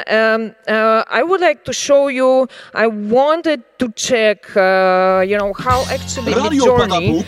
I would like to show you, I wanted to check, how actually Midjourney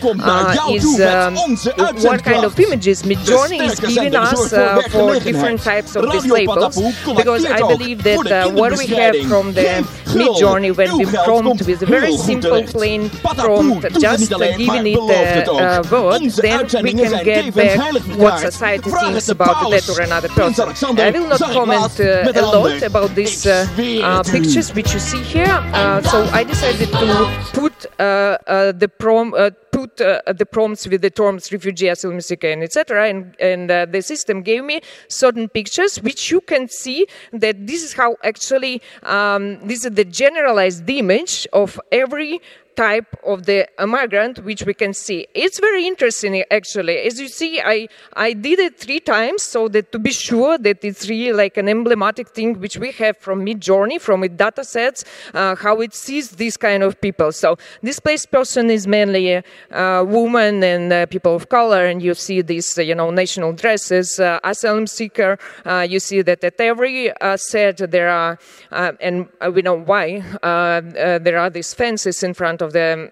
what kind of images Midjourney is giving us for different types of these labels, because I believe that what we have from the Midjourney when we prompt with a very simple plain prompt, just giving it a word, then we can get back what society thinks about that or another person. I will not comment a lot about these pictures which you see here, so I decided to put the prompts with the terms refugee, asylum seeker, and etc. And the system gave me certain pictures which you can see that this is how actually this is the generalized image of every type of the migrant which we can see. It's very interesting actually. As you see, I did it 3 times so that to be sure that it's really like an emblematic thing which we have from Midjourney, from its data sets, how it sees these kind of people. So displaced person is mainly women and people of color, and you see these national dresses. Asylum seeker, you see that at every set there are, and we know why, there are these fences in front of the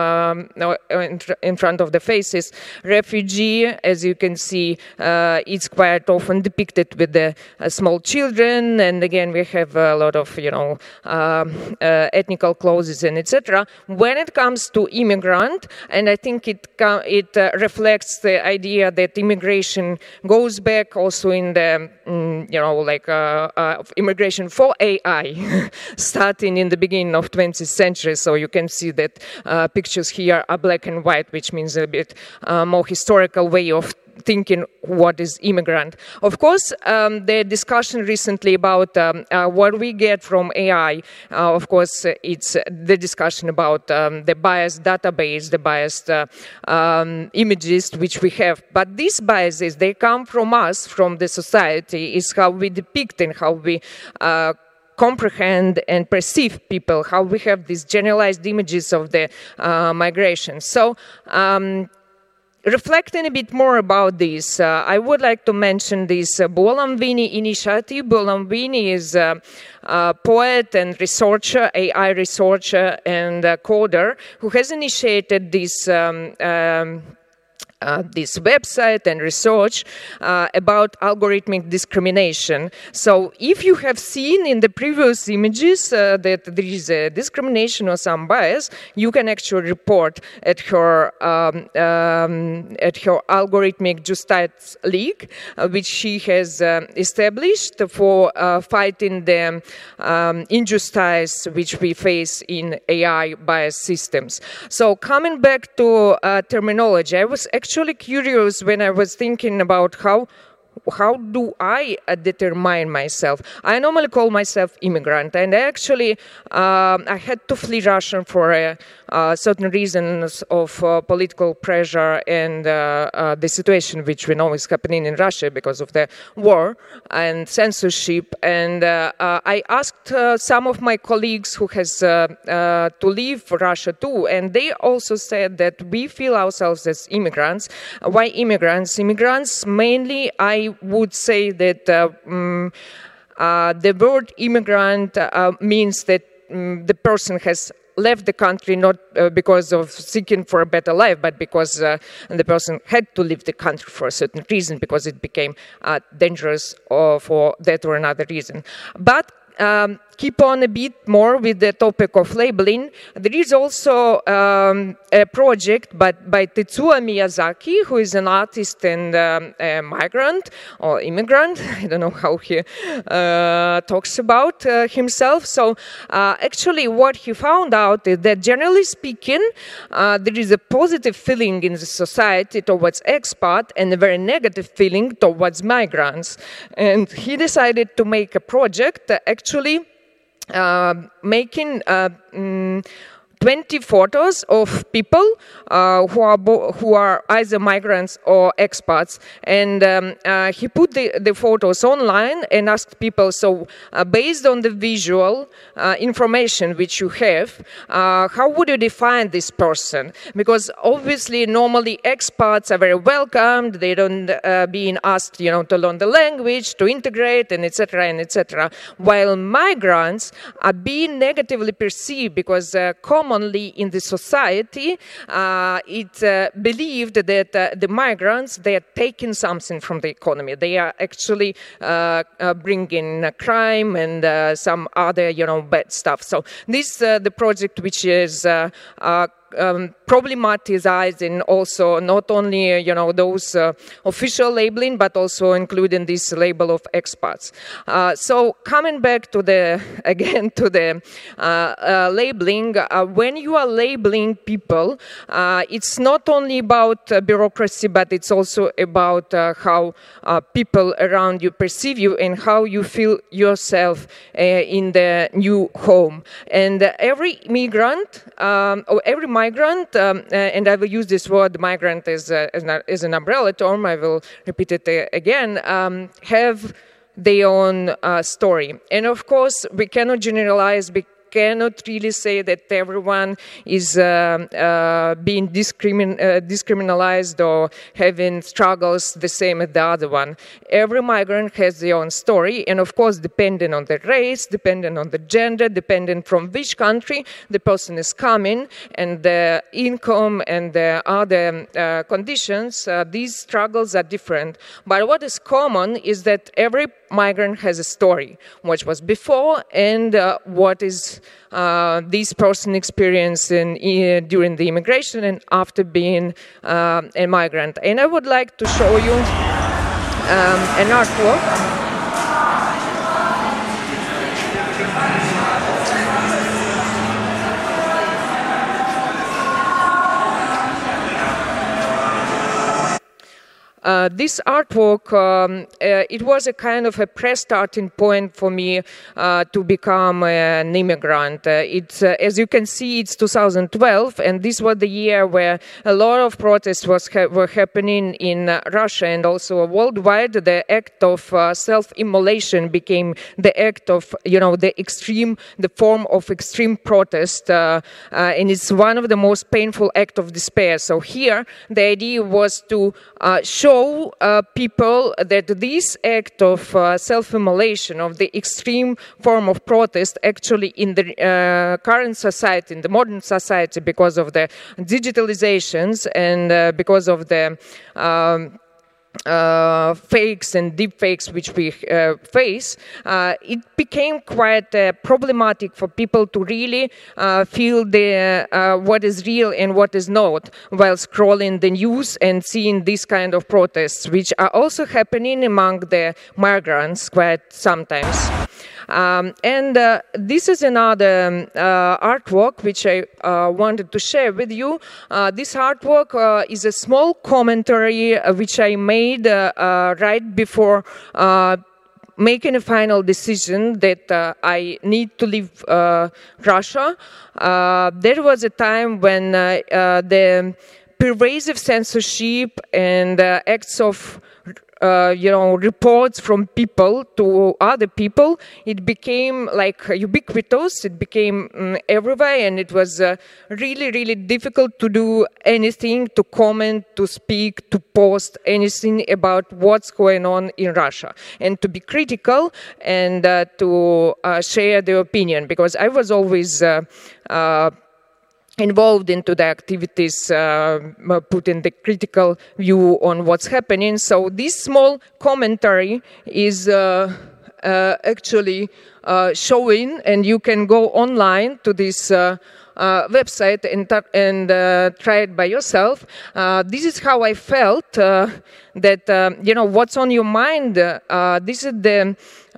in front of the faces. Refugee, as you can see, it's quite often depicted with the small children, and again we have a lot of ethnical clothes and etc. When it comes to immigrant, and I think it reflects the idea that immigration goes back also in the immigration for AI, starting in the beginning of 20th century. So you can see that pictures here are black and white, which means a bit more historical way of thinking what is immigrant. Of course, the discussion recently about what we get from AI, of course, it's the discussion about the biased database, the biased images which we have. But these biases, they come from us, from the society, is how we depict and how we comprehend and perceive people, how we have these generalized images of the migration. So, reflecting a bit more about this, I would like to mention this Buolamwini initiative. Buolamwini is a poet and researcher, AI researcher and coder, who has initiated this this website and research about algorithmic discrimination. So if you have seen in the previous images that there is a discrimination or some bias, you can actually report at her algorithmic Justice League, which she has established for fighting the injustice which we face in AI bias systems. So coming back to terminology, I was actually curious when I was thinking about how do I determine myself? I normally call myself immigrant, and actually I had to flee Russia for certain reasons of political pressure and the situation which we know is happening in Russia because of the war and censorship. And I asked some of my colleagues who has to leave Russia too, and they also said that we feel ourselves as immigrants. Why immigrants? Immigrants mainly, I would say that the word immigrant means that the person has left the country not because of seeking for a better life, but because the person had to leave the country for a certain reason, because it became dangerous or for that or another reason. But keep on a bit more with the topic of labeling. There is also a project by Tetsuo Miyazaki, who is an artist and a migrant or immigrant. I don't know how he talks about himself. So actually what he found out is that generally speaking, there is a positive feeling in the society towards expat and a very negative feeling towards migrants. And he decided to make a project actually making 20 photos of people who are either migrants or expats, and he put the photos online and asked people, so based on the visual information which you have, how would you define this person? Because obviously normally expats are very welcomed, they don't being asked to learn the language, to integrate, and etc., while migrants are being negatively perceived because commonly in the society, it's believed that the migrants, they are taking something from the economy. They are actually bringing crime and some other, bad stuff. So this the project which is problematizing also not only those official labeling, but also including this label of expats. So coming back to the labeling, when you are labeling people, it's not only about bureaucracy, but it's also about how people around you perceive you and how you feel yourself in the new home. And every migrant or every migrant, and I will use this word migrant as an umbrella term, I will repeat it again, have their own story. And of course, we cannot generalize, cannot really say that everyone is being discriminalized or having struggles the same as the other one. Every migrant has their own story, and of course, depending on the race, depending on the gender, depending from which country the person is coming, and the income and the other conditions, these struggles are different. But what is common is that every migrant has a story, what was before and what is this person experiencing during the immigration and after being a migrant. And I would like to show you an artwork. This artwork, it was a kind of a pre-starting point for me to become an immigrant. As you can see, it's 2012, and this was the year where a lot of protests were happening in Russia and also worldwide. The act of self-immolation became the act of, the form of extreme protest, and it's one of the most painful acts of despair. So here, the idea was to show people that this act of self-immolation, of the extreme form of protest, actually in the current society, in the modern society, because of the digitalizations and because of the fakes and deep fakes which we face, it became quite problematic for people to really feel what is real and what is not while scrolling the news and seeing these kind of protests, which are also happening among the migrants quite sometimes. And this is another artwork which I wanted to share with you. This artwork is a small commentary which I made right before making a final decision that I need to leave Russia. There was a time when the pervasive censorship and acts of reports from people to other people, it became like ubiquitous, it became everywhere, and it was really, really difficult to do anything, to comment, to speak, to post anything about what's going on in Russia, and to be critical and to share their opinion, because I was always involved into the activities, putting the critical view on what's happening. So this small commentary is actually showing, and you can go online to this website and try it by yourself. This is how I felt that, what's on your mind. This is the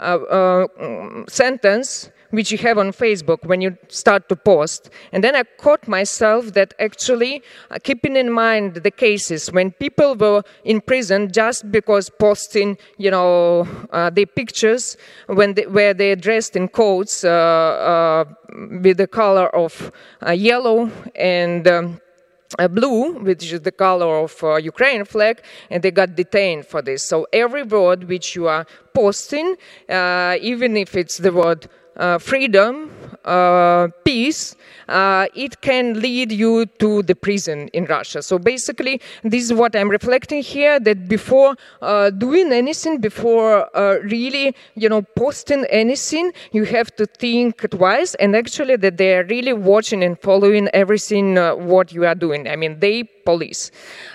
sentence which you have on Facebook when you start to post. And then I caught myself that actually keeping in mind the cases when people were in prison just because posting, their pictures where they're dressed in coats with the color of yellow and blue, which is the color of Ukraine flag, and they got detained for this. So every word which you are posting, even if it's the word freedom, peace, it can lead you to the prison in Russia. So basically, this is what I'm reflecting here, that before doing anything, before really, posting anything, you have to think twice, and actually that they are really watching and following everything what you are doing. I mean, they police.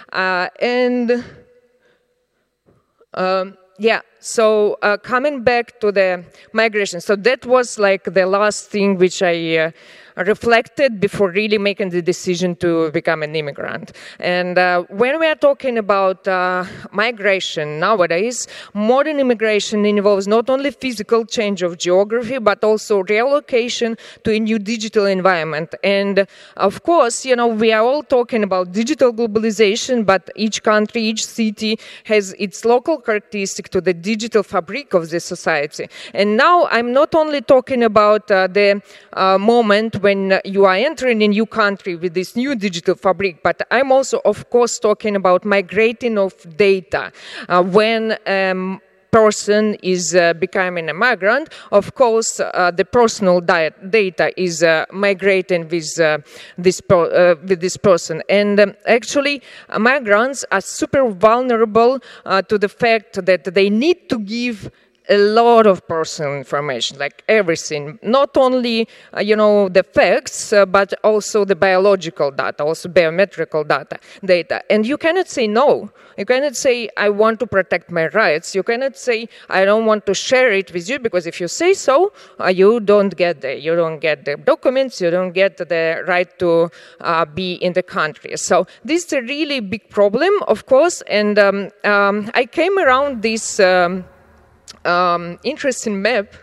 So coming back to the migration, so that was like the last thing which I reflected before really making the decision to become an immigrant. And when we are talking about migration nowadays, modern immigration involves not only physical change of geography, but also relocation to a new digital environment. And of course, we are all talking about digital globalization, but each country, each city has its local characteristic to the digital fabric of the society. And now I'm not only talking about the moment when you are entering a new country with this new digital fabric, but I'm also, of course, talking about migrating of data. When person is becoming a migrant, of course, the personal data is migrating with this person. And actually, migrants are super vulnerable to the fact that they need to give a lot of personal information, like everything, not only, the facts, but also the biological data, also biometrical data. And you cannot say no. You cannot say, I want to protect my rights. You cannot say, I don't want to share it with you, because if you say so, you don't get the documents, you don't get the right to be in the country. So this is a really big problem, of course, and I came around this interesting map.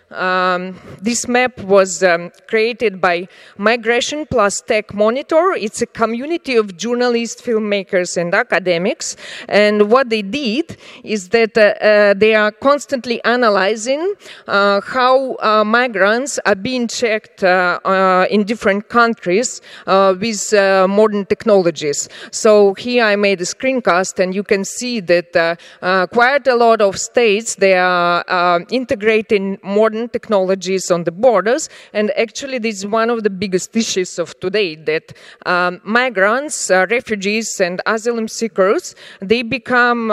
This map was created by Migration Plus Tech Monitor. It's a community of journalists, filmmakers, and academics. And what they did is that they are constantly analyzing how migrants are being checked in different countries with modern technologies. So here I made a screencast, and you can see that quite a lot of states, they are integrating modern technologies on the borders, and actually this is one of the biggest issues of today, that migrants, refugees, and asylum seekers, they become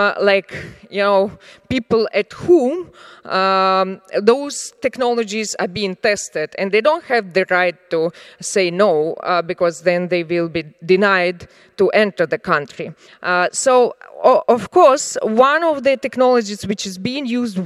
people at whom those technologies are being tested, and they don't have the right to say no, because then they will be denied to enter the country. Of course, one of the technologies which is being used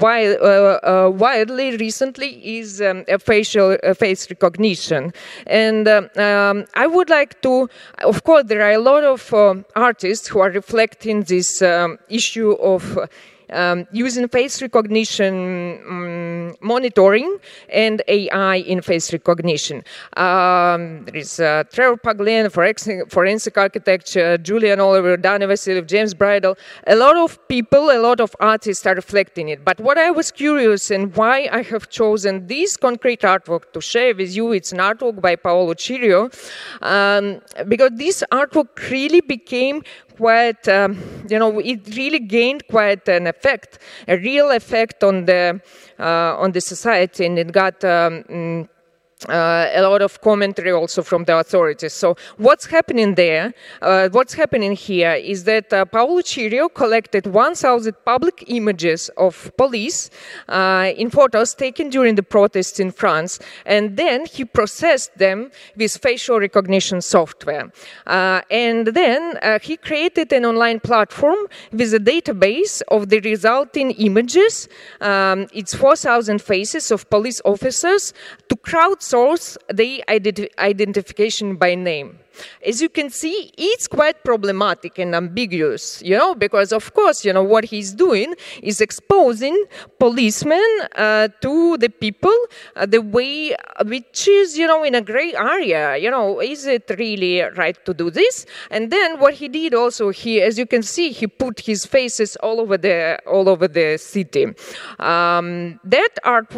widely recently is face recognition. And I would like to, of course, there are a lot of artists who are reflecting this issue of using face recognition monitoring and AI in face recognition. There is Trevor Paglen, Forensic Architecture, Julian Oliver, Dani Vasiliev, James Bridle. A lot of people, a lot of artists are reflecting it. But what I was curious and why I have chosen this concrete artwork to share with you, it's an artwork by Paolo Cirio, because this artwork really became quite, it really gained quite an effect, a real effect on the society, and it got a lot of commentary also from the authorities. So what's happening there, what's happening here is that Paolo Cirio collected 1,000 public images of police in photos taken during the protests in France, and then he processed them with facial recognition software. And then he created an online platform with a database of the resulting images. It's 4,000 faces of police officers to crowdsource the identification by name. As you can see, it's quite problematic and ambiguous, because of course, what he's doing is exposing policemen to the people the way, which is, in a gray area, is it really right to do this? And then what he did also, as you can see, he put his faces all over the city. That artwork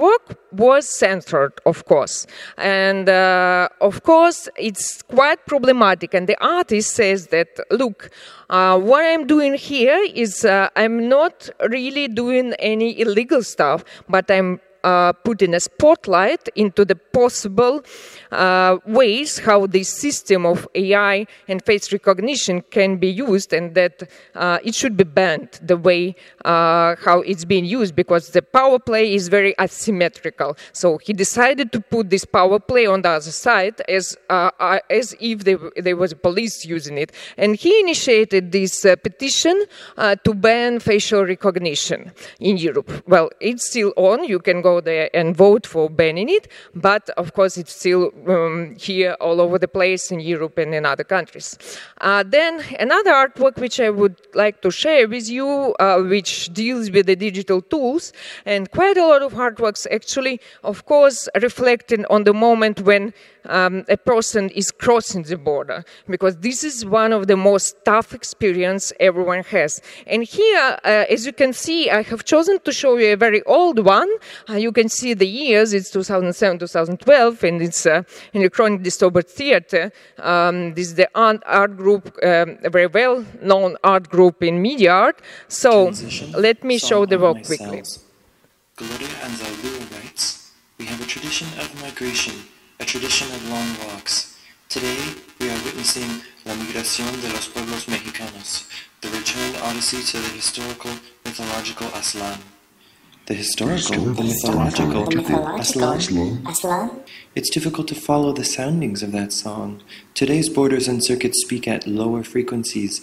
was censored, of course. And of course, it's quite problematic. And the artist says that, look, what I'm doing here is I'm not really doing any illegal stuff, but I'm putting a spotlight into the possible ways how this system of AI and face recognition can be used, and that it should be banned the way how it's being used, because the power play is very asymmetrical. So he decided to put this power play on the other side as if there was police using it. And he initiated this petition to ban facial recognition in Europe. Well, it's still on. You can go there and vote for banning it, but of course it's still here all over the place in Europe and in other countries. Then another artwork which I would like to share with you, which deals with the digital tools, and quite a lot of artworks actually, of course, reflecting on the moment when a person is crossing the border, because this is one of the most tough experience everyone has. And here, as you can see, I have chosen to show you a very old one. You can see the years, it's 2007, 2012, and it's Electronic Disturbed Theater. This is the art group, a very well-known art group in media art. So let me show the work quickly. Gloria Anzaldúa writes, "We have a tradition of migration, a tradition of long walks. Today, we are witnessing la migración de los pueblos mexicanos, the return odyssey to the historical, mythological Aztlán." The historical, the mythological Aztlán? It's difficult to follow the soundings of that song. Today's borders and circuits speak at lower frequencies.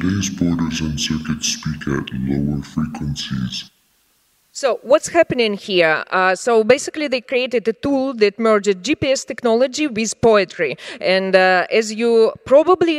So what's happening here? So basically they created a tool that merged GPS technology with poetry. And as you probably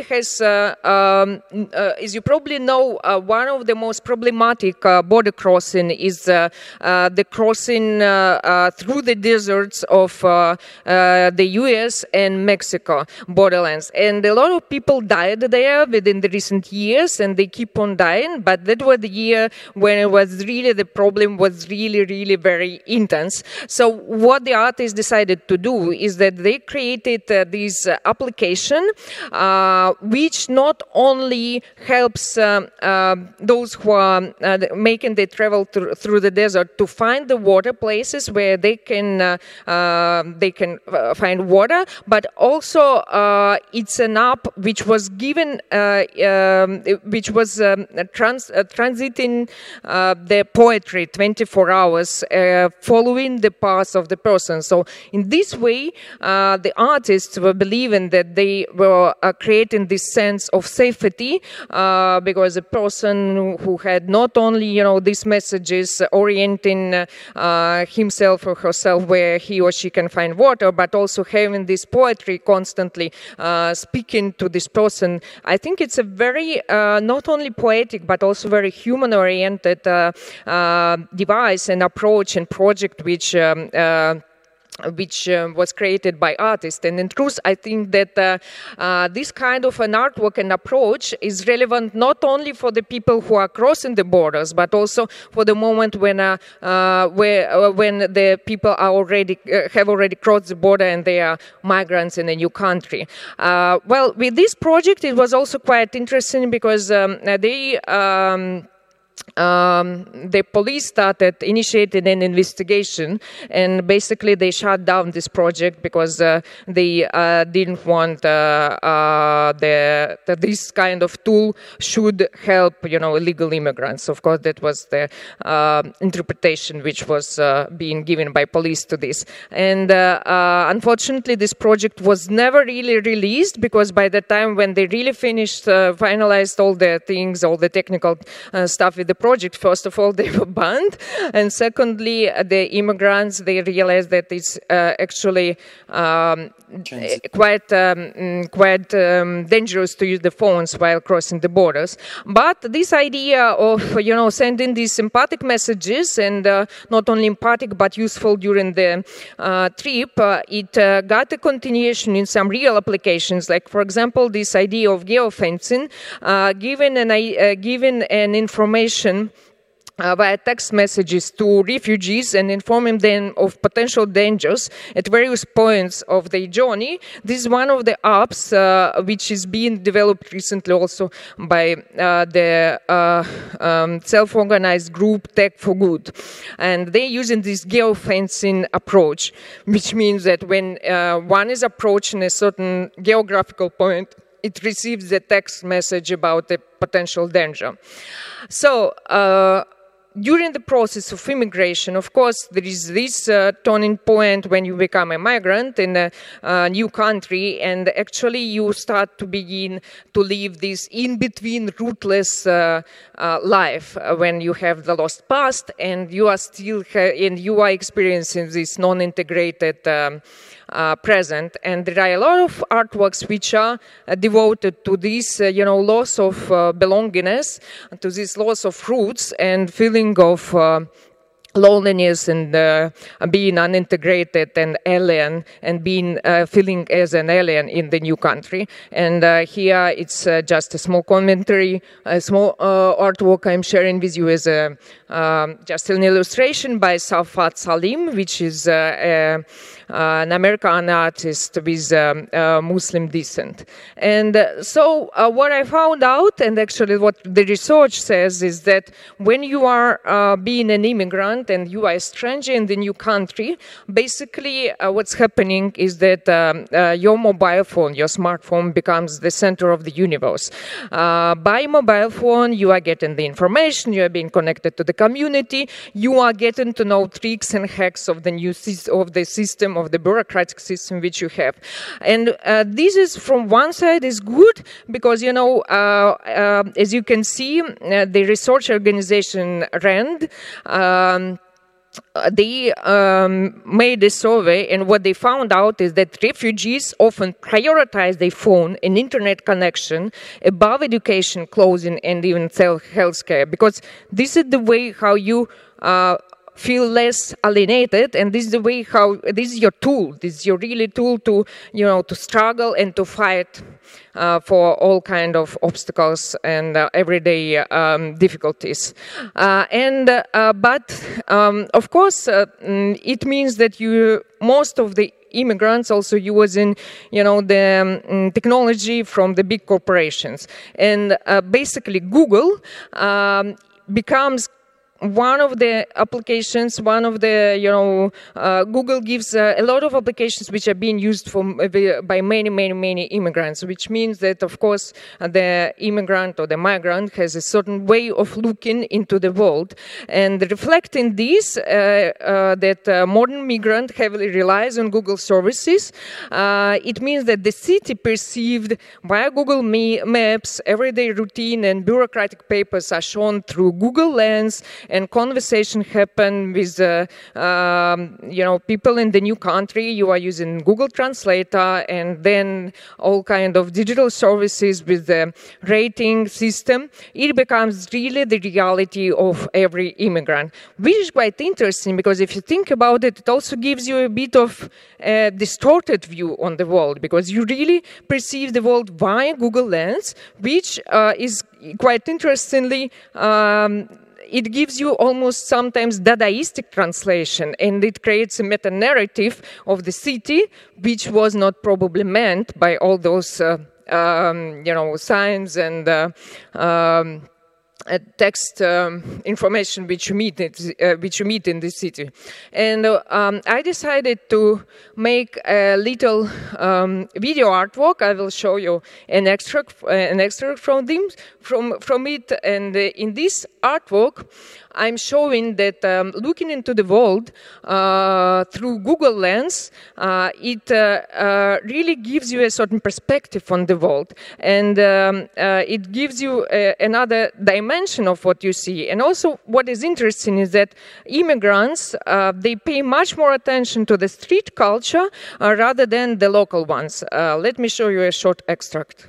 know, one of the most problematic border crossing is the crossing through the deserts of the US and Mexico borderlands. And a lot of people died there within the recent years, and they keep on dying. But that was the year when it was really the problem was really very intense. So what the artists decided to do is that they created this application which not only helps those who are making the travel through the desert to find the water places where they can find water, but also it's an app which was given which was transiting the poetry 24 hours following the path of the person. So in this way, the artists were believing that they were creating this sense of safety because a person who had not only, these messages orienting himself or herself where he or she can find water, but also having this poetry constantly speaking to this person. I think it's a very, not only poetic, but also very human-oriented device and approach and project which was created by artists. And in truth, I think that this kind of an artwork and approach is relevant not only for the people who are crossing the borders, but also for the moment when the people are have already crossed the border and they are migrants in a new country. Well, with this project, it was also quite interesting because the police initiated an investigation, and basically they shut down this project because they didn't want this kind of tool should help, illegal immigrants. Of course, that was the interpretation which was being given by police to this. And unfortunately, this project was never really released because by the time when they really finalized all the things, all the technical stuff with the project, first of all, they were banned, and secondly, the immigrants, they realized that it's actually quite dangerous to use the phones while crossing the borders. But this idea of, sending these empathic messages, and not only empathic but useful during the trip, it got a continuation in some real applications. Like, for example, this idea of geofencing, given an information via text messages to refugees and informing them of potential dangers at various points of their journey. This is one of the apps which is being developed recently also by the self-organized group Tech for Good. And they're using this geofencing approach, which means that when one is approaching a certain geographical point, it receives a text message about the potential danger. So, during the process of immigration, of course, there is this turning point when you become a migrant in a new country, and actually you start to begin to live this in-between rootless life when you have the lost past and you are still and you are experiencing this non-integrated present. And there are a lot of artworks which are devoted to this, loss of belongingness, to this loss of roots and feeling of loneliness and being unintegrated and alien and being feeling as an alien in the new country. And here it's just a small commentary, a small artwork I'm sharing with you as just an illustration by Safat Salim, which is an American artist with Muslim descent. And so what I found out, and actually what the research says, is that when you are being an immigrant and you are a stranger in the new country, basically what's happening is that your mobile phone, your smartphone, becomes the center of the universe. By mobile phone, you are getting the information, you are being connected to the community, you are getting to know tricks and hacks of the new of the system, of the bureaucratic system which you have. And this is, from one side, is good because, as you can see, the research organization RAND, they made a survey, and what they found out is that refugees often prioritize their phone and internet connection above education, clothing, and even healthcare, because this is the way how you feel less alienated, and this is the way how this is your tool. This is your really tool to to struggle and to fight for all kind of obstacles and everyday difficulties. But of course, it means that most of the immigrants also using, the technology from the big corporations, and basically Google becomes one of the applications, Google gives a lot of applications which are being used by many immigrants, which means that, of course, the immigrant or the migrant has a certain way of looking into the world. And reflecting this, that modern migrant heavily relies on Google services, it means that the city perceived via Google Maps, everyday routine and bureaucratic papers are shown through Google Lens, and conversation happen with, people in the new country. You are using Google Translator, and then all kind of digital services with the rating system. It becomes really the reality of every immigrant, which is quite interesting because if you think about it, it also gives you a bit of a distorted view on the world, because you really perceive the world via Google Lens, which is quite interestingly it gives you almost sometimes Dadaistic translation, and it creates a meta-narrative of the city, which was not probably meant by all those, signs and text information which you meet in the city. And I decided to make a little video artwork. I will show you an extract from it. And in this artwork, I'm showing that looking into the world through Google Lens, it really gives you a certain perspective on the world, and it gives you another dimension of what you see. And also, what is interesting is that immigrants they pay much more attention to the street culture rather than the local ones. Let me show you a short extract.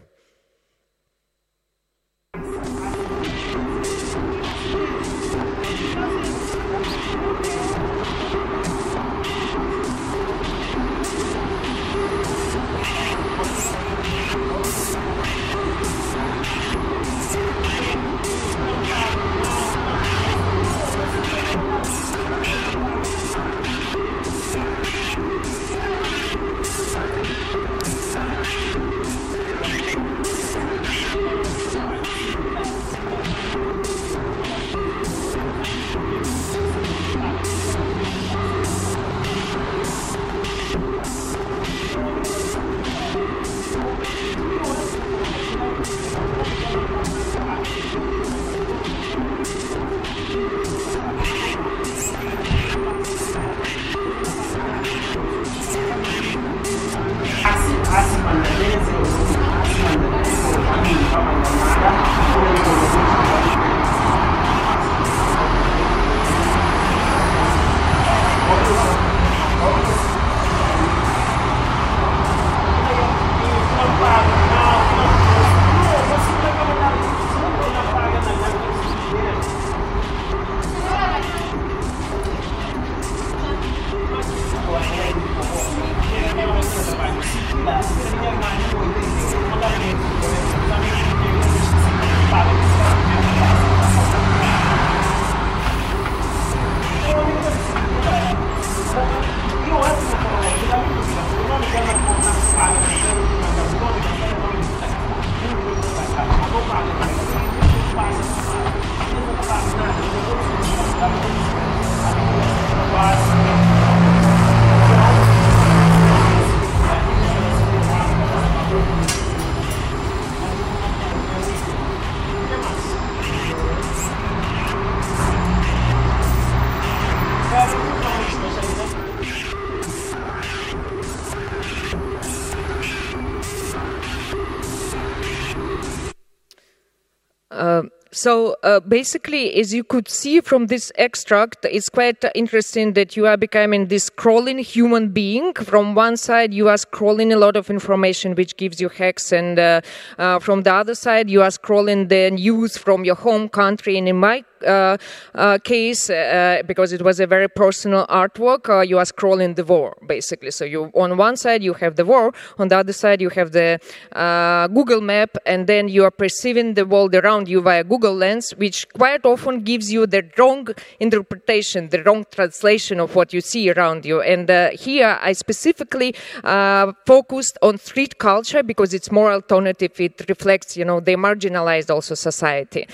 So basically, as you could see from this extract, it's quite interesting that you are becoming this scrolling human being. From one side, you are scrolling a lot of information which gives you hacks, and from the other side, you are scrolling the news from your home country. And in my case, because it was a very personal artwork, you are scrolling the war, basically. So you, on one side, you have the war, on the other side, you have the Google map, and then you are perceiving the world around you via Google Lens, which quite often gives you the wrong interpretation, the wrong translation of what you see around you. And here I specifically focused on street culture because it's more alternative. It reflects, the marginalized also society.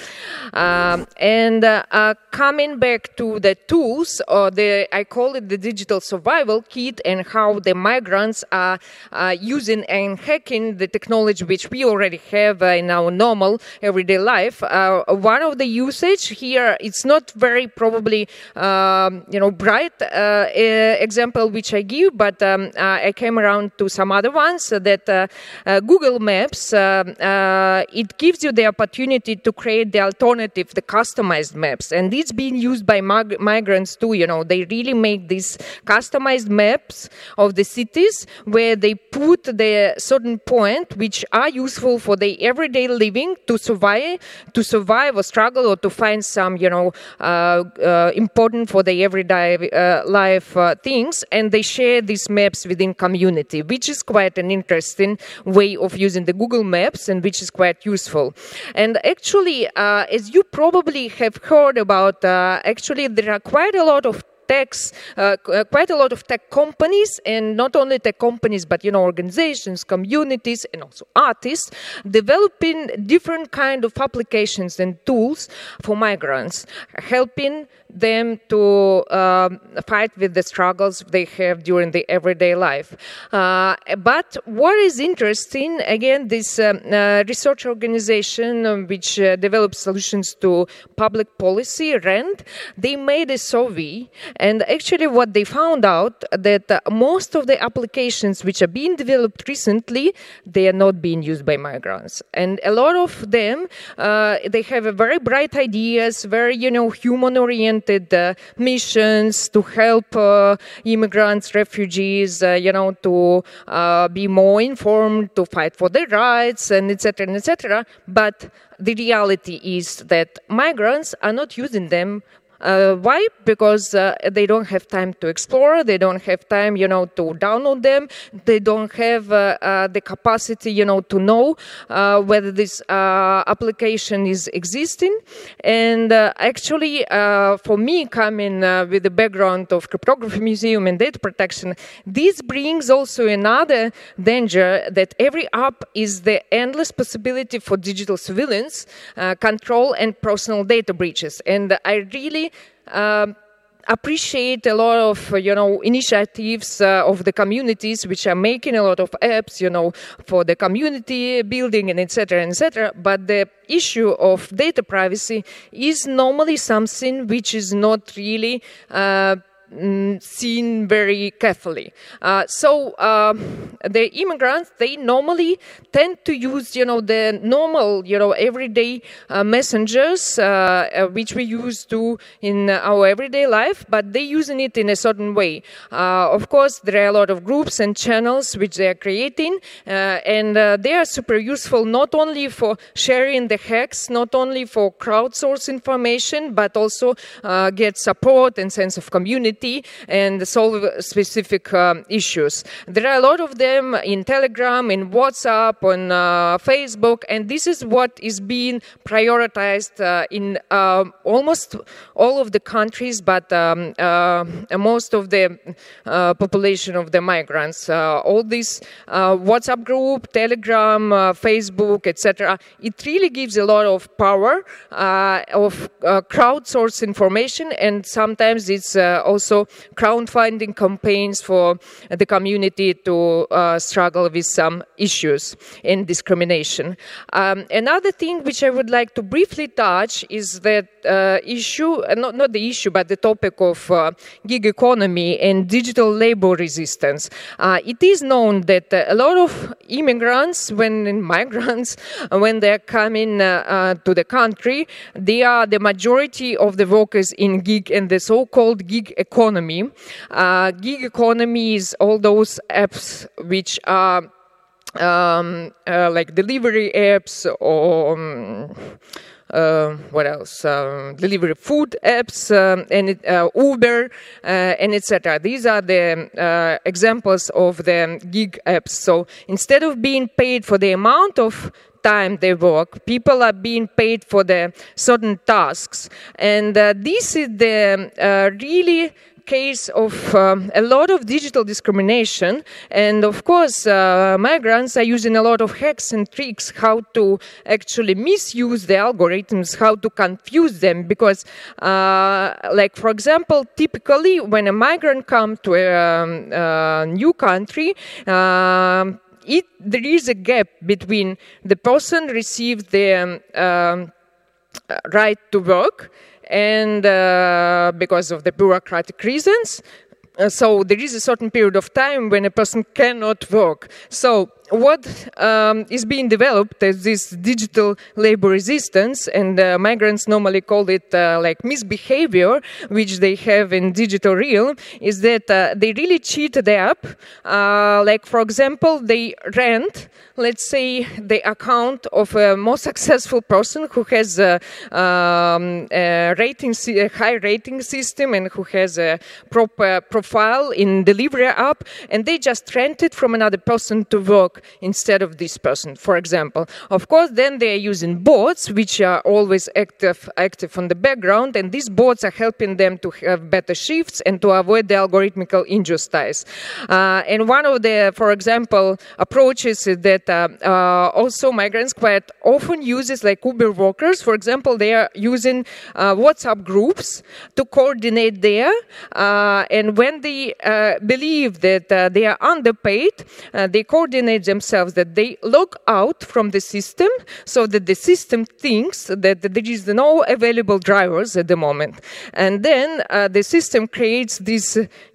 And coming back to the tools, I call it the digital survival kit, and how the migrants are using and hacking the technology which we already have in our normal everyday life. One of the usage here, it's not very probably, bright example which I give, but I came around to some other ones that Google Maps, it gives you the opportunity to create the alternative, the customized maps. And it's being used by migrants too, they really make these customized maps of the cities where they put the certain point which are useful for their everyday living to survive or struggle or to find some, important for their everyday life things, and they share these maps within community, which is quite an interesting way of using the Google Maps, and which is quite useful. And actually, as you probably have heard about, actually there are quite a lot of quite a lot of tech companies, and not only tech companies, but organizations, communities, and also artists developing different kind of applications and tools for migrants, helping them to fight with the struggles they have during the everyday life. But what is interesting, again, this research organization which develops solutions to public policy, RAND, they made a survey, and actually what they found out that most of the applications which are being developed recently, they are not being used by migrants. And a lot of them, they have a very bright ideas, very, human-oriented missions to help immigrants, refugees, to be more informed, to fight for their rights, and etc., and etc. But the reality is that migrants are not using them. Why? Because they don't have time to explore, they don't have time, to download them, they don't have the capacity, to know whether this application is existing. And actually, for me, coming with the background of cryptography museum and data protection, this brings also another danger, that every app is the endless possibility for digital surveillance, control, and personal data breaches. And I really appreciate a lot of, initiatives of the communities which are making a lot of apps, for the community building and etc. But the issue of data privacy is normally something which is not really seen very carefully. So the immigrants, they normally tend to use, the normal, everyday messengers, which we use to in our everyday life, but they're using it in a certain way. Of course, there are a lot of groups and channels which they are creating, and they are super useful not only for sharing the hacks, not only for crowdsource information, but also get support and sense of community and solve specific issues. There are a lot of them in Telegram, in WhatsApp, on Facebook, and this is what is being prioritized in almost all of the countries, but most of the population of the migrants. All this WhatsApp group, Telegram, Facebook, etc., it really gives a lot of power of crowdsourced information, and sometimes it's also also crowdfunding campaigns for the community to struggle with some issues in discrimination. Another thing which I would like to briefly touch is that issue, not the issue, but the topic of gig economy and digital labor resistance. It is known that a lot of immigrants, migrants, when they're coming to the country, they are the majority of the workers in gig and the so-called gig economy. Gig economy is all those apps which are like delivery apps or what else? Delivery food apps and Uber and etc. These are the examples of the gig apps. So instead of being paid for the amount of time they work, people are being paid for the certain tasks, and this is the really case of a lot of digital discrimination. And of course, migrants are using a lot of hacks and tricks how to actually misuse the algorithms, how to confuse them. Because, like for example, typically when a migrant comes to a new country, there is a gap between the person receives the right to work and because of the bureaucratic reasons. So there is a certain period of time when a person cannot work. So what is being developed is this digital labor resistance, and migrants normally call it like misbehavior, which they have in digital realm, is that they really cheat the app. Like, for example, they rent, let's say, the account of a more successful person who has a high rating system and who has a proper profile in delivery app, and they just rent it from another person to work instead of this person, for example. Of course, then they are using bots, which are always active on the background, and these bots are helping them to have better shifts and to avoid the algorithmical injustice. And one of the, for example, approaches is that also migrants quite often uses, like Uber workers, for example, they are using WhatsApp groups to coordinate there, and when they believe that they are underpaid, they coordinate themselves that they log out from the system so that the system thinks that there is no available drivers at the moment. And then the system creates this,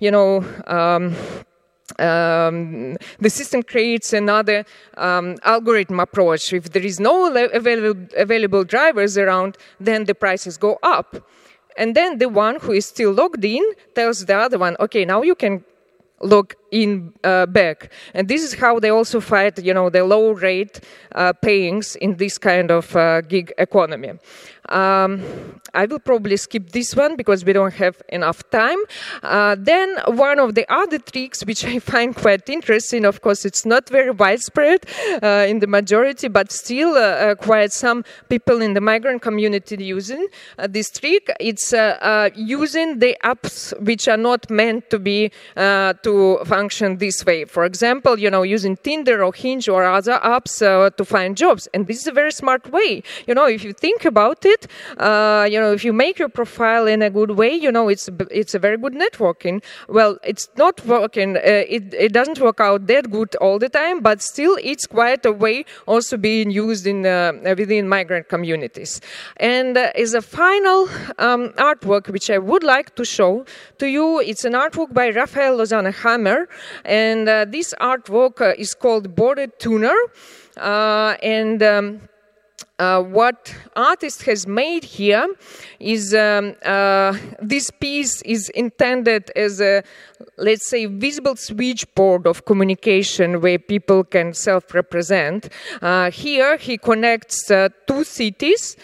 the system creates another algorithm approach. If there is no available drivers around, then the prices go up. And then the one who is still logged in tells the other one, okay, now you can log in back. And this is how they also fight, the low rate payings in this kind of gig economy. I will probably skip this one because we don't have enough time. Then one of the other tricks, which I find quite interesting, of course, it's not very widespread in the majority, but still quite some people in the migrant community using this trick. It's using the apps which are not meant to be to function this way. For example, using Tinder or Hinge or other apps to find jobs. And this is a very smart way. If you think about it, if you make your profile in a good way, it's a very good networking. Well, it's not working. It doesn't work out that good all the time, but still, it's quite a way also being used in within migrant communities. And as a final artwork, which I would like to show to you, it's an artwork by Raphael Lozano Hammer, and this artwork is called Border Tuner, what artist has made here is this piece is intended as a, let's say, visible switchboard of communication where people can self-represent. Here he connects two cities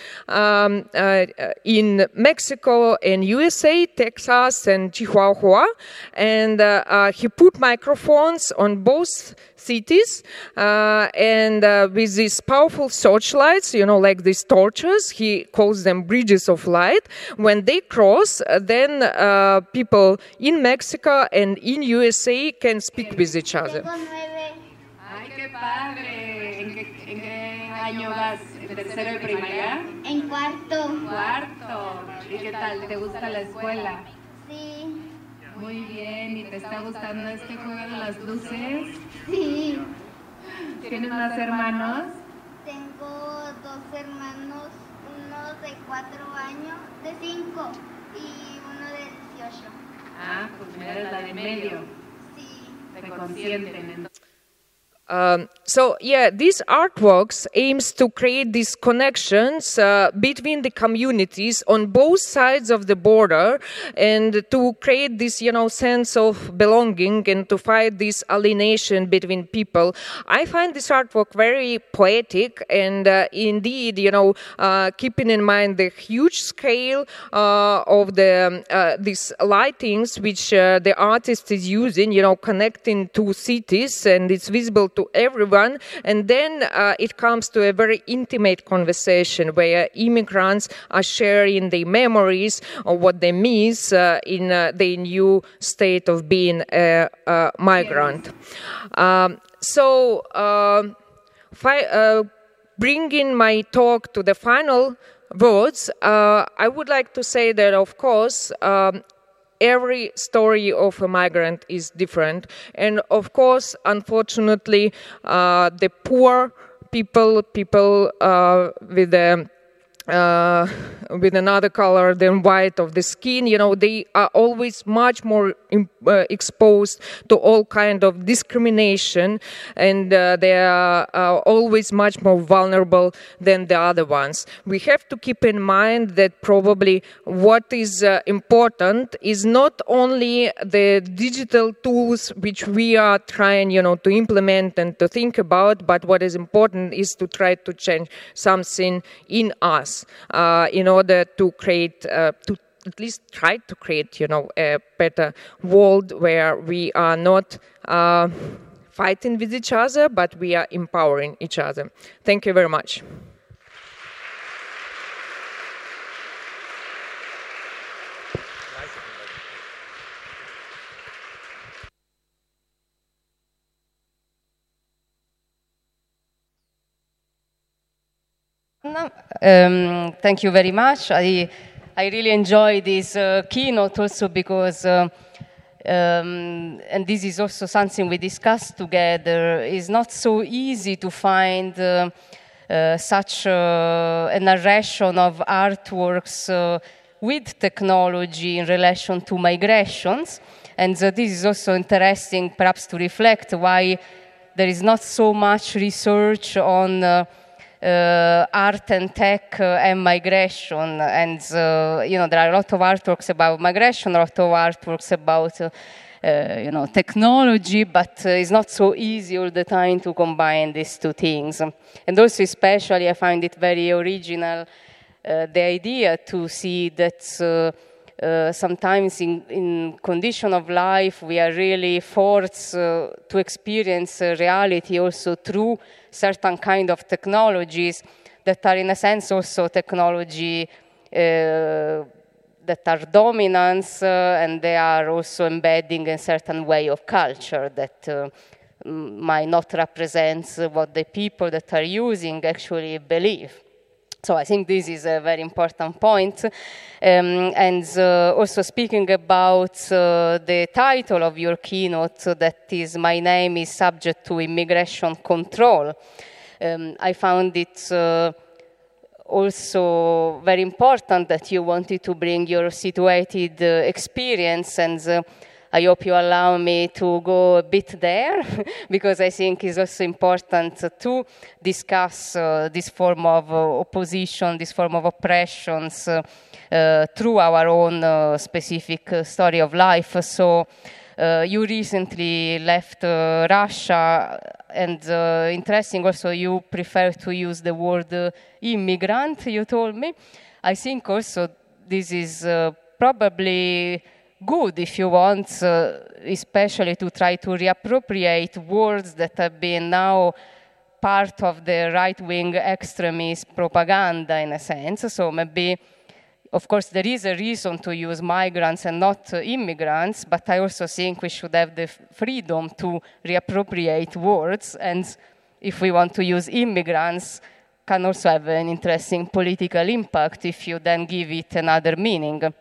in Mexico and USA, Texas and Chihuahua, and he put microphones on both cities, and with these powerful searchlights, like these torches, he calls them bridges of light. When they cross, then people in Mexico and in USA can speak with each other. ¡Ay, qué padre! ¿En qué año vas? ¿En tercero de primaria? En cuarto. Cuarto. ¿Y qué tal? ¿Te gusta la escuela? Sí. Muy bien, ¿y te está gustando este juego de las luces? Sí, ¿Tienes más hermanos? tengo dos hermanos, uno de 4 años, de 5 y uno de 18. Ah, pues eres la de medio. Sí. Te consienten. So yeah, these artworks aims to create these connections between the communities on both sides of the border, and to create this, sense of belonging and to fight this alienation between people. I find this artwork very poetic, and indeed, keeping in mind the huge scale of the these lightings which the artist is using, connecting two cities, and it's visible to everyone, and then it comes to a very intimate conversation where immigrants are sharing their memories of what they miss in their new state of being a migrant. Bringing my talk to the final words, I would like to say that, of course, every story of a migrant is different. And of course, unfortunately, the poor people with another color than white of the skin, they are always much more exposed to all kind of discrimination, and they are always much more vulnerable than the other ones. We have to keep in mind that probably what is important is not only the digital tools which we are trying, to implement and to think about, but what is important is to try to change something in us. In order to create, to at least try to create, a better world where we are not fighting with each other, but we are empowering each other. Thank you very much. Thank you very much. I really enjoy this keynote also because, and this is also something we discussed together, it's not so easy to find such a narration of artworks with technology in relation to migrations. And this is also interesting perhaps to reflect why there is not so much research on art and tech and migration, and there are a lot of artworks about migration, a lot of artworks about technology, but it's not so easy all the time to combine these two things. And also, especially, I find it very original the idea to see that sometimes in condition of life we are really forced to experience reality also through certain kind of technologies that are in a sense also technology that are dominance and they are also embedding a certain way of culture that might not represent what the people that are using actually believe. So I think this is a very important point. And also speaking about the title of your keynote, that is, My Name is Subject to Immigration Control. I found it also very important that you wanted to bring your situated experience, and I hope you allow me to go a bit there, because I think it's also important to discuss this form of opposition, this form of oppressions through our own specific story of life. So you recently left Russia, and interesting also you prefer to use the word immigrant, you told me. I think also this is probably good if you want, especially to try to reappropriate words that have been now part of the right-wing extremist propaganda in a sense. So maybe, of course, there is a reason to use migrants and not immigrants, but I also think we should have the freedom to reappropriate words, and if we want to use immigrants, can also have an interesting political impact if you then give it another meaning.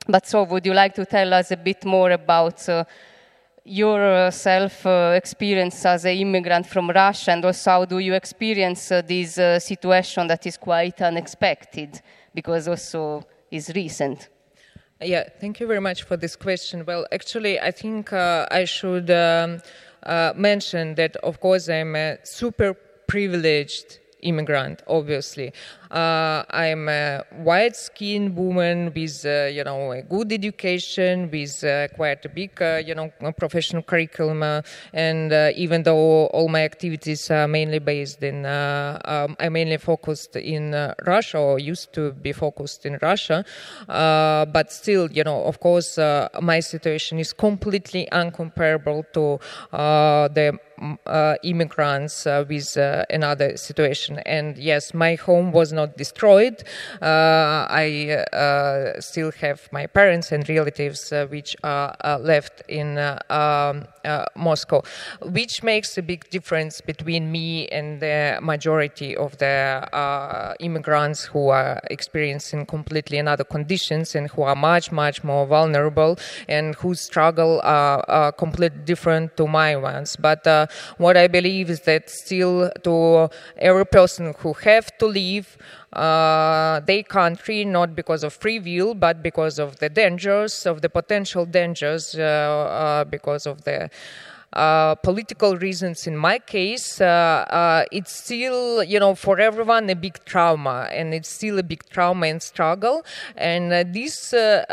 But so, would you like to tell us a bit more about your self-experience as an immigrant from Russia, and also how do you experience this situation that is quite unexpected, because also is recent? Yeah, thank you very much for this question. Well, actually, I think I should mention that, of course, I'm a super privileged immigrant, obviously. I'm a white-skinned woman with, a good education, with quite a big, professional curriculum. And even though all my activities are mainly based in, I'm mainly focused in Russia, or used to be focused in Russia. But still, of course, my situation is completely uncomparable to the immigrants with another situation. And yes, my home was not destroyed. I still have my parents and relatives which are left in Moscow, which makes a big difference between me and the majority of the immigrants who are experiencing completely another conditions and who are much, much more vulnerable and whose struggle are completely different to my ones. But what I believe is that still to every person who have to leave their country, not because of free will, but because of the dangers, of the potential dangers, because of the political reasons. In my case, it's still, for everyone a big trauma, and it's still a big trauma and struggle. And this,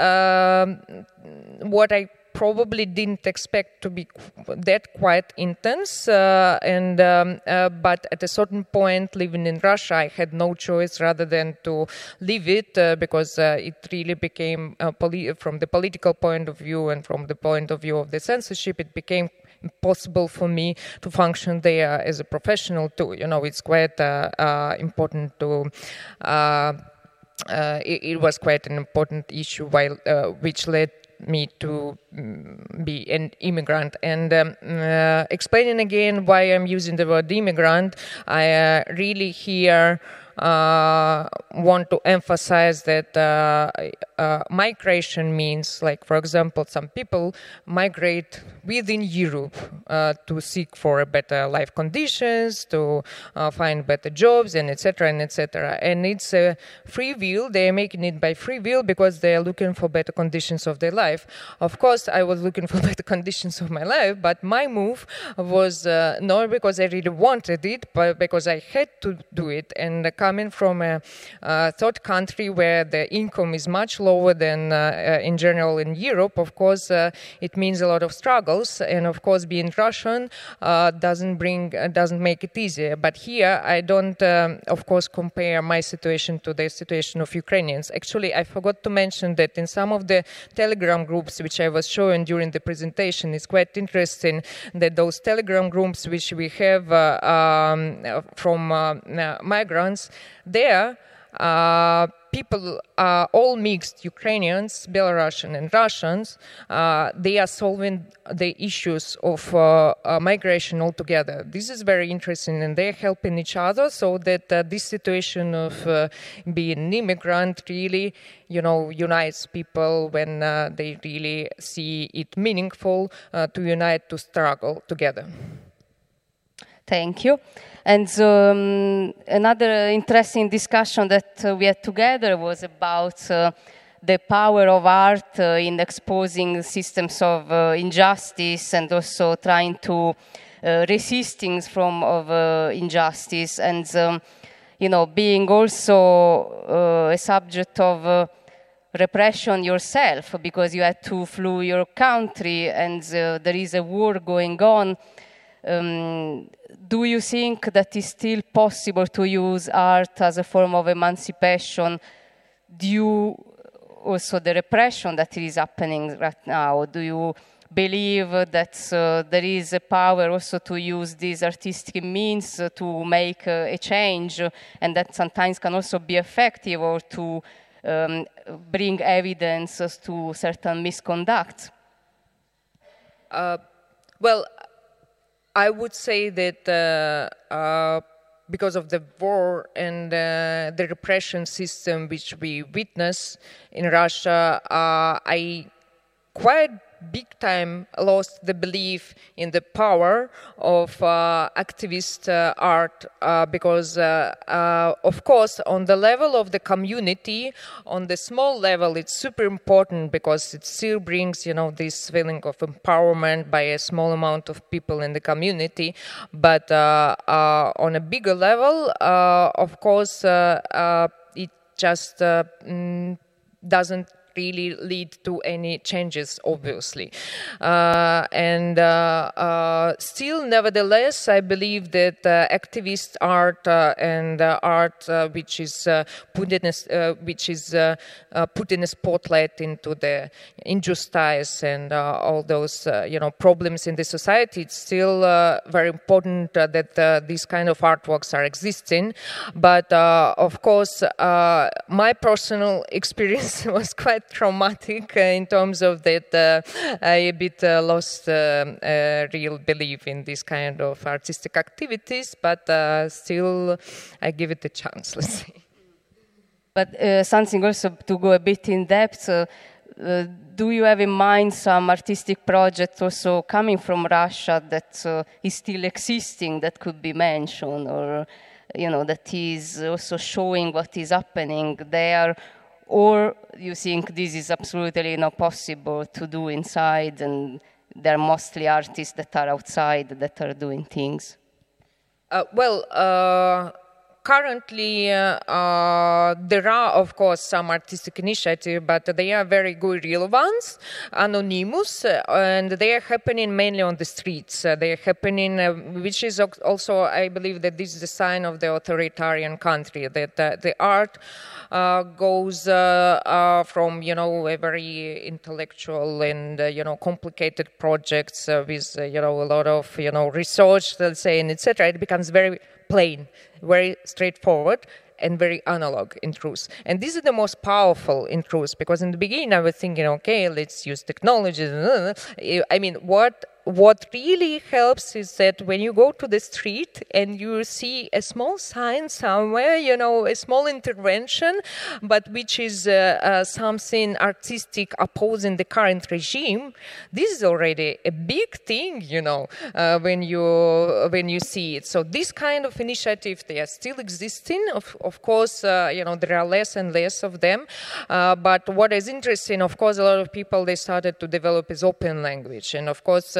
what I probably didn't expect to be that quite intense, but at a certain point, living in Russia, I had no choice rather than to leave it, because it really became, from the political point of view and from the point of view of the censorship, it became impossible for me to function there as a professional too. It's quite important to... it was quite an important issue, which led me to be an immigrant. And explaining again why I'm using the word immigrant, I really here want to emphasize that migration means, like, for example, some people migrate within Europe to seek for better life conditions, to find better jobs, and etc. and etc. And it's a free will. They are making it by free will because they are looking for better conditions of their life. Of course, I was looking for better conditions of my life, but my move was not because I really wanted it, but because I had to do it. And coming from a third country where the income is much lower than in general in Europe, of course, it means a lot of struggles. And of course, being Russian doesn't make it easier. But here, I don't, of course, compare my situation to the situation of Ukrainians. Actually, I forgot to mention that in some of the Telegram groups which I was showing during the presentation, it's quite interesting that those Telegram groups which we have from migrants, there people are all mixed, Ukrainians, Belarusian and Russians. They are solving the issues of migration altogether. This is very interesting, and they're helping each other so that this situation of being an immigrant really, unites people when they really see it meaningful to unite, to struggle together. Thank you. And another interesting discussion that we had together was about the power of art in exposing systems of injustice and also trying to resist things from injustice, and being also a subject of repression yourself, because you had to flee your country and there is a war going on. Do you think that it's still possible to use art as a form of emancipation due also the repression that is happening right now? Do you believe that there is a power also to use these artistic means to make a change, and that sometimes can also be effective, or to bring evidence to certain misconduct? Well, I would say that because of the war and the repression system which we witness in Russia, I quite big time lost the belief in the power of activist art because, of course, on the level of the community, on the small level, it's super important because it still brings, this feeling of empowerment by a small amount of people in the community. But on a bigger level, of course, it just doesn't really lead to any changes, obviously. Still, nevertheless, I believe that activist art and art which is put in a spotlight into the injustice and all those problems in the society, it's still very important that these kind of artworks are existing. But of course, my personal experience was quite traumatic in terms of that I a bit lost real belief in this kind of artistic activities, but still I give it a chance, let's say. But something also to go a bit in depth, do you have in mind some artistic project also coming from Russia that is still existing that could be mentioned, or that is also showing what is happening there? Or you think this is absolutely not possible to do inside, and they're mostly artists that are outside that are doing things? Currently, there are, of course, some artistic initiatives, but they are very good real ones, anonymous, and they are happening mainly on the streets. They are happening, which is also, I believe, that this is a sign of the authoritarian country, that the art goes from, a very intellectual and, complicated projects with, a lot of, research, let's say, and etc. It becomes very plain, very straightforward, and very analog in truth. And this is the most powerful in truth, because in the beginning I was thinking, okay, let's use technology. I mean, what really helps is that when you go to the street and you see a small sign somewhere, a small intervention, but which is something artistic opposing the current regime, this is already a big thing, when you see it. So this kind of initiative, they are still existing. Of course, there are less and less of them. But what is interesting, of course, a lot of people, they started to develop is open language. And of course,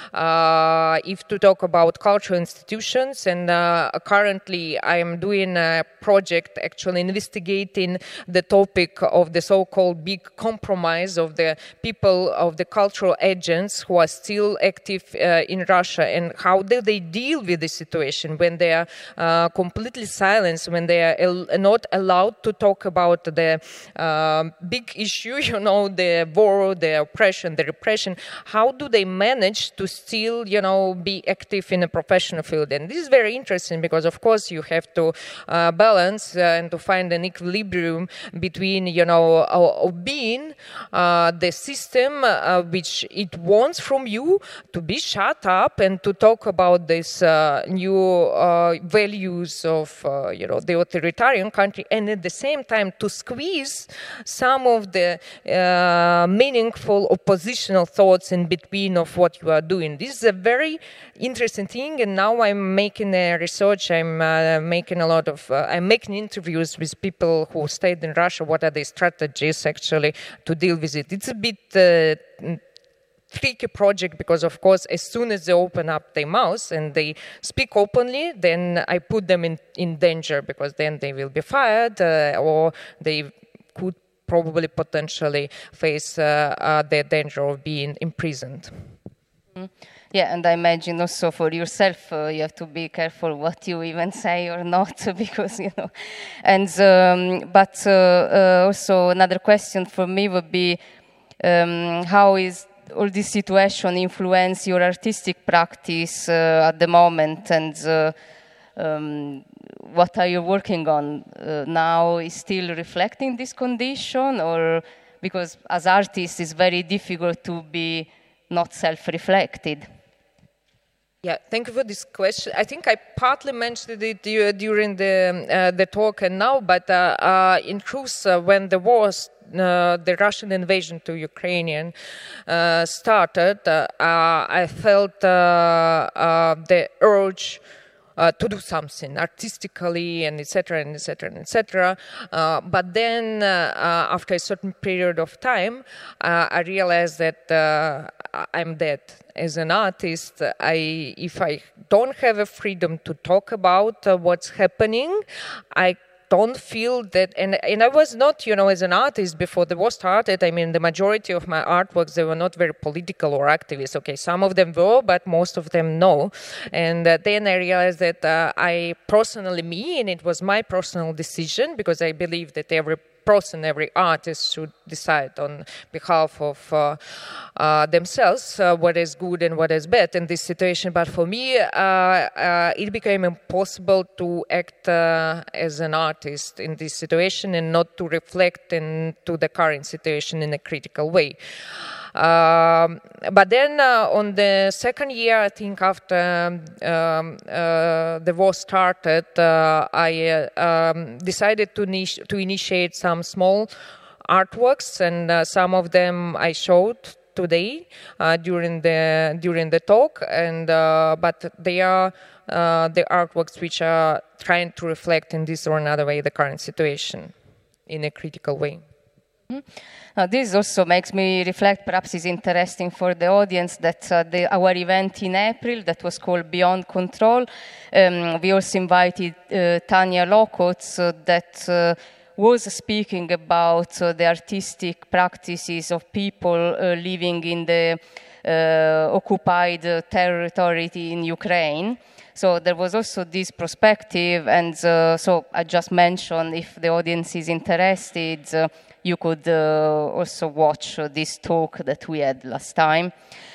if to talk about cultural institutions, and currently I am doing a project actually investigating the topic of the so-called big compromise of the people, of the cultural agents who are still active in Russia, and how do they deal with the situation when they are completely silenced, when they are not allowed to talk about the big issue, the war, the oppression, the repression. How do they manage to still, be active in a professional field? And this is very interesting because, of course, you have to balance and to find an equilibrium between, obeying the system which it wants from you to be shut up and to talk about this new values of, the authoritarian country, and at the same time to squeeze some of the meaningful oppositional thoughts in between of what you are doing. This is a very interesting thing, and now I'm making research. I'm making I'm making interviews with people who stayed in Russia. What are the strategies actually to deal with it? It's a bit tricky project because, of course, as soon as they open up their mouths and they speak openly, then I put them in danger, because then they will be fired or they could probably potentially face the danger of being imprisoned. Yeah, and I imagine also for yourself, you have to be careful what you even say or not, because, And but also another question for me would be, how is all this situation influence your artistic practice at the moment, and what are you working on now? Is still reflecting this condition, or because as artists it's very difficult to be not self-reflected? Yeah, thank you for this question. I think I partly mentioned it during the talk and now, but in truth, when the Russian invasion to Ukraine started, I felt the urge to do something artistically and etc. and etc. and etc. But then, after a certain period of time, I realized that I'm dead as an artist. If I don't have a freedom to talk about what's happening, I don't feel that, and I was not, as an artist before the war started, I mean, the majority of my artworks, they were not very political or activist. Okay, some of them were, but most of them no. And then I realized that I personally, and it was my personal decision, because I believe that every person, every artist should decide on behalf of themselves what is good and what is bad in this situation. But for me, it became impossible to act as an artist in this situation and not to reflect into the current situation in a critical way. But then on the second year, I think after the war started, I decided to initiate some small artworks, and some of them I showed today during the talk, and but they are the artworks which are trying to reflect in this or another way the current situation in a critical way. This also makes me reflect, perhaps is interesting for the audience, that our event in April that was called Beyond Control, we also invited Tanya Lokots that was speaking about the artistic practices of people living in the occupied territory in Ukraine. So there was also this perspective, and so I just mentioned, if the audience is interested, you could also watch this talk that we had last time.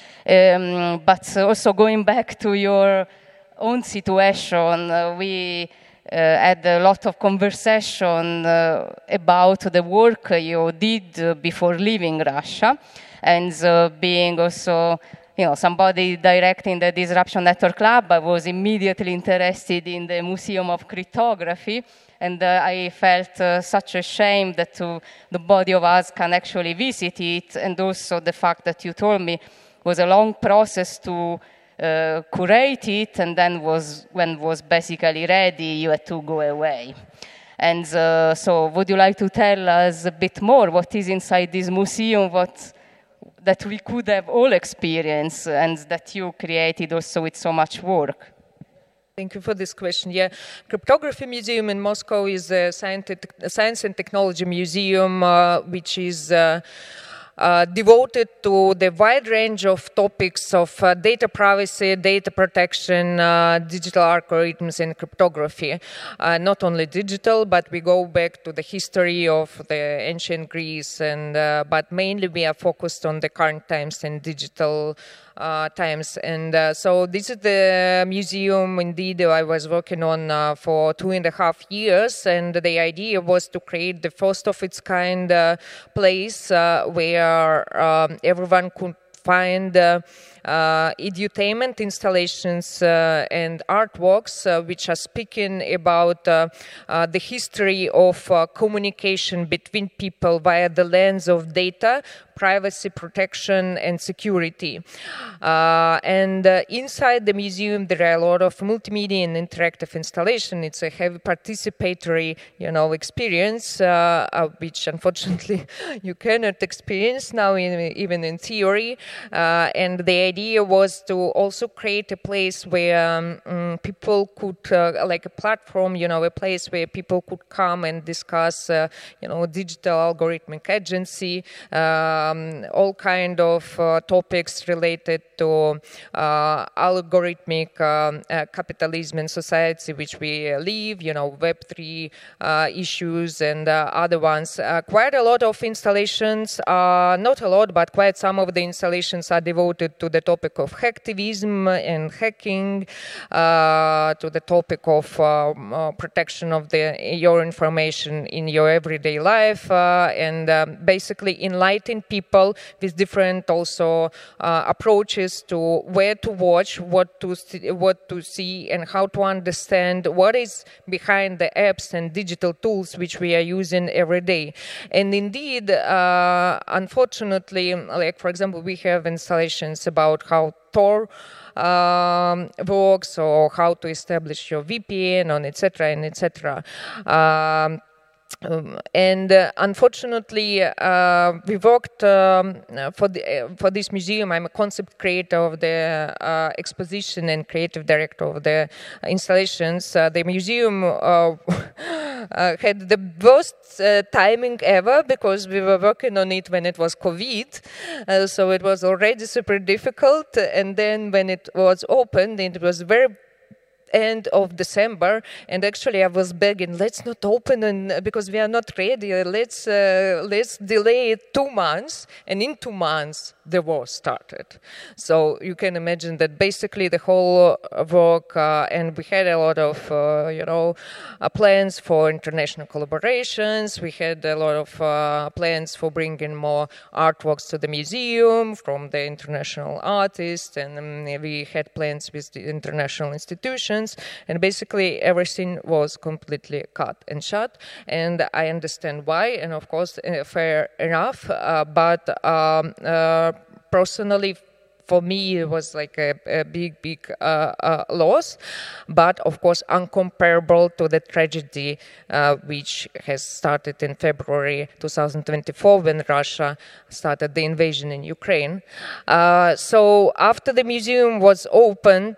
But also going back to your own situation, we had a lot of conversation about the work you did before leaving Russia, and being also somebody directing the Disruption Network Lab. I was immediately interested in the Museum of Cryptography, and I felt such a shame that the body of us can actually visit it, and also the fact that you told me was a long process to curate it, and then when it was basically ready, you had to go away. And so would you like to tell us a bit more what is inside this museum, that we could have all experienced, and that you created also with so much work? Thank you for this question. Yeah, Cryptography Museum in Moscow is a science and technology museum which is devoted to the wide range of topics of data privacy, data protection, digital algorithms, and cryptography. Not only digital, but we go back to the history of the ancient Greece, and but mainly we are focused on the current times and digital times. And so this is the museum indeed I was working on for 2.5 years, and the idea was to create the first of its kind place where everyone could find edutainment installations and artworks which are speaking about the history of communication between people via the lens of data, privacy protection, and security. And inside the museum, there are a lot of multimedia and interactive installation. It's a heavy participatory, experience, which unfortunately you cannot experience now, even in theory. And the idea was to also create a place where people could, like a platform, a place where people could come and discuss, digital algorithmic agency, all kind of topics related to algorithmic capitalism and society which we live, Web3 issues and other ones. Quite a lot of installations, not a lot, but quite some of the installations are devoted to the the topic of hacktivism and hacking, to the topic of protection of your information in your everyday life, and basically enlighten people with different also approaches to where to watch, what to see, and how to understand what is behind the apps and digital tools which we are using every day. And indeed, unfortunately, like for example, we have installations about how Tor works, or how to establish your VPN, on etc. and etc. And unfortunately, we worked for this museum. I'm a concept creator of the exposition and creative director of the installations. The museum had the worst timing ever, because we were working on it when it was COVID, so it was already super difficult. And then when it was opened, it was very end of December, and actually I was begging, let's not open, and because we are not ready, let's delay it 2 months. And in 2 months the war started. So you can imagine that basically the whole work, and we had a lot of plans for international collaborations. We had a lot of plans for bringing more artworks to the museum from the international artists, and we had plans with the international institutions. And basically everything was completely cut and shut, and I understand why, and of course fair enough, but personally for me it was like a big loss, but of course uncomparable to the tragedy which has started in February 2024 when Russia started the invasion in Ukraine. So after the museum was opened,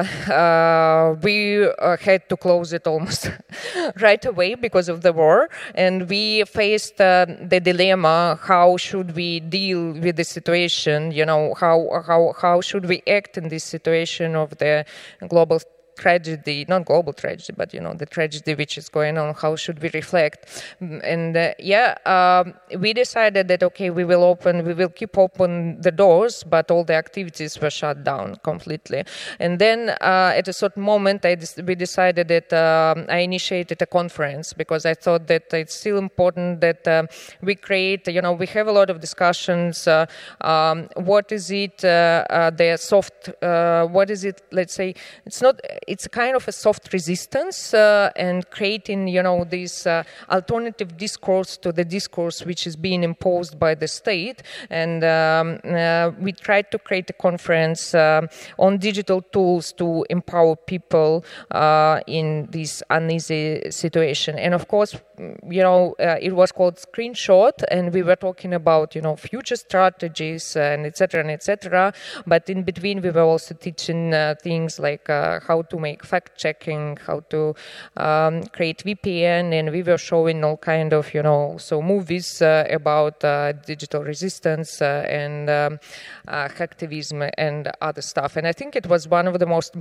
we had to close it almost right away because of the war, and we faced the dilemma: how should we deal with the situation? How should we act in this situation of the global tragedy, not global tragedy, but the tragedy which is going on? How should we reflect? And we decided that we will keep open the doors, but all the activities were shut down completely. And then at a certain moment, we decided that I initiated a conference, because I thought that it's still important that we create. We have a lot of discussions. What is it? The soft. What is it? Let's say it's a kind of a soft resistance, and creating, this alternative discourse to the discourse which is being imposed by the state. And we tried to create a conference on digital tools to empower people in this uneasy situation. And of course, it was called Screenshot, and we were talking about, future strategies and etc. But in between, we were also teaching things like how to make fact-checking, how to create VPN, and we were showing all kind of, movies about digital resistance and hacktivism and other stuff. And I think it was one of the most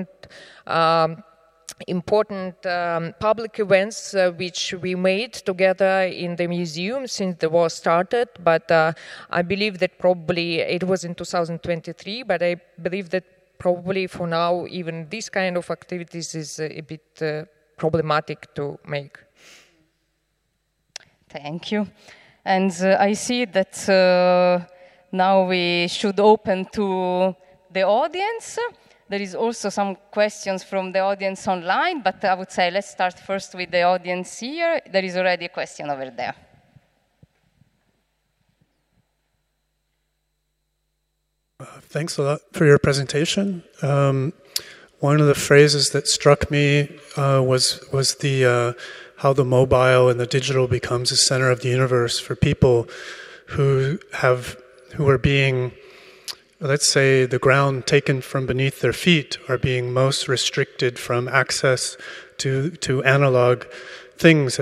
important public events which we made together in the museum since the war started. But I believe that probably it was in 2023, but I believe that probably for now even this kind of activities is a bit problematic to make. Thank you. And I see that now we should open to the audience. There is also some questions from the audience online, but I would say let's start first with the audience here. There is already a question over there. Thanks a lot for your presentation. One of the phrases that struck me was the how the mobile and the digital becomes the center of the universe for people who are being, let's say, the ground taken from beneath their feet, are being most restricted from access to analog things